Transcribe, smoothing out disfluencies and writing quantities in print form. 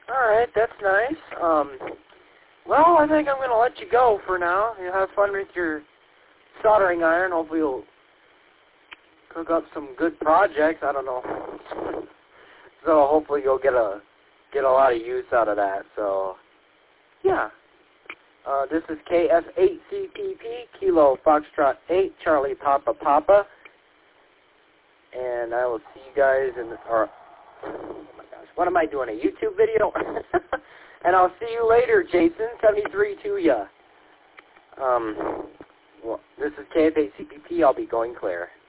Alright, that's nice. Well, I think I'm going to let you go for now. You have fun with your soldering iron. Hopefully you'll cook up some good projects. I don't know. So hopefully you'll get a lot of use out of that. So, yeah. This is KF8CPP, Kilo Foxtrot 8, Charlie Papa Papa. And I will see you guys in the, oh my gosh, what am I doing, a YouTube video? And I'll see you later, Jason73 to ya. Well, this is KF8CPP, I'll be going clear.